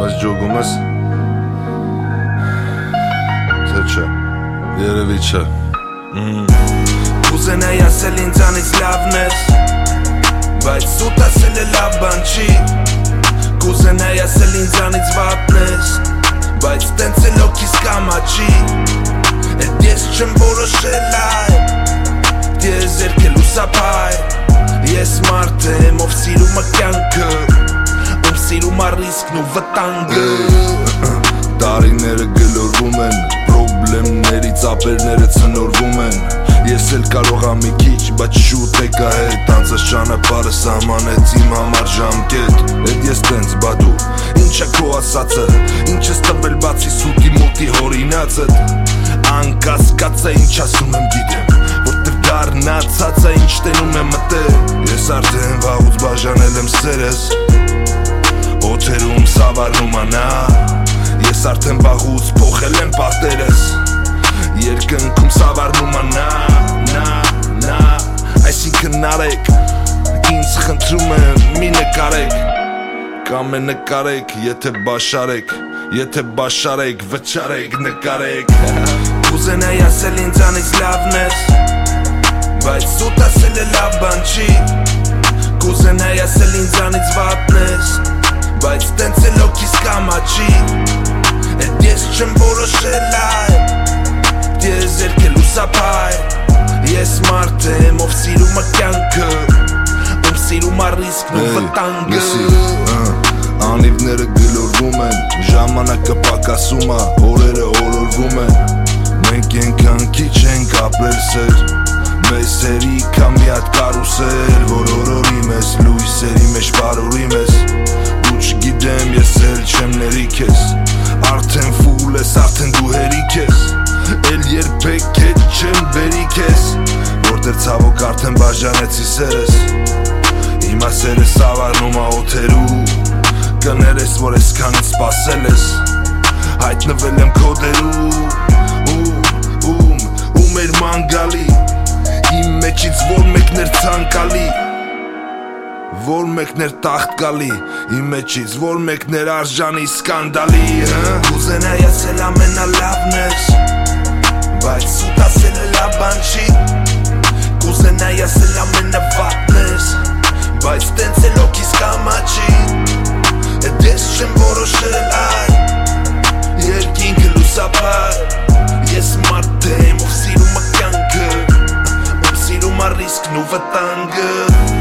Բայց ջոգում ես Թե չէ Երևի չէ Կուզենայի ասել ինձանից լավն ես Բայց սուտ ասել է լավ բան չի Կուզենայի ասել ինձանից վատն ես Բայց տենց էլ օքիս կամա չի Էդ ես չեմ որոշել այ Ես երկել ուսապայ Ես մարդ եմ ով սիրում է կյանքը Ով սիրում է ռիսկն ու վտանգը Տարիները գլորվում են Պրոբլեմներից ապերները ցնորվում են Ես էլ կարող եմ մի քիչ, բայց շուտ եկա հետ Անցած ճանապարհը սահմանեց իմ համար ժամկետ Էդ ես տենց բադու, ինչ է քո ասածը Ինչ ես տվել բացի սուտի մոտի հորինածդ Անկասկած է ինչ ասում եմ գիտեմ Որտև դառնացած է ինչ տենում եմ մտել Ես արդեն վաղուց բաժանել եմ սերս Օթերում սավառնում անա Ես արդեն վաղուց փոխել եմ պատերս Երկնքում սավառնում անա Նա Այսինքն արեք Ինձ խնդրում եմ մի նկարեք Կամ է նկարեք եթե բաշարեք Եթե բաշարեք վճարեք նկարեք Կուզենայի ասել ինձանից լավն ես Բայց սուտ ասել է լավ բան չի Կուզենայի ասել ինձանից վատն ես Բայց տենց էլ օքիս կամա չի Էդ ես չեմ որոշել այ Ես երկել ուսապայ Ես մարդ եմ ով սիրում է կյանքը Ով սիրում է ռիսկն ու վտանգը Անիվները գլորվում են Ժամանակը պակասում է Օրերը օրորվում են Մենք ենքան քիչ ենք ապրել սեր Մեզ հերիք մի հատ կարուսել Որ օրորի մեզ լույսերի մեջ բարորի մեզ Դու չգիտեմ ես էլ չեմ ներիք ես Արդեն ֆուլ ես արդեն դու հերիք ես Էլ երբեք հետ չեմ բերիք ես Որտեր ցավոք արդեն բաժանեցի սերս Հիմա սերս ավառնում ա օթերու Կներես որ այսքանից սպասել ես Հայտնվել եմ քո դերու Ու մեր մանգալի Իմ մեջից որ մեկներ ցանկալի Որ մեկներ տաղտկալի Իմ մեջից որ մեկներ արժանի սկանդալի Կուզենայի ասել ամենալավն ես Բայց սուտ ասել է լավ բան չի Կուզենայի ասել ամենավատն ես Բայց տենց էլ օքիս կամա չի Էդ ես չեմ որոշել այ Երկինքը լուսապայ Ես մարդ եմ ով սիրում է կյանքը Ով սիրում է ռիսկն ու վտանգը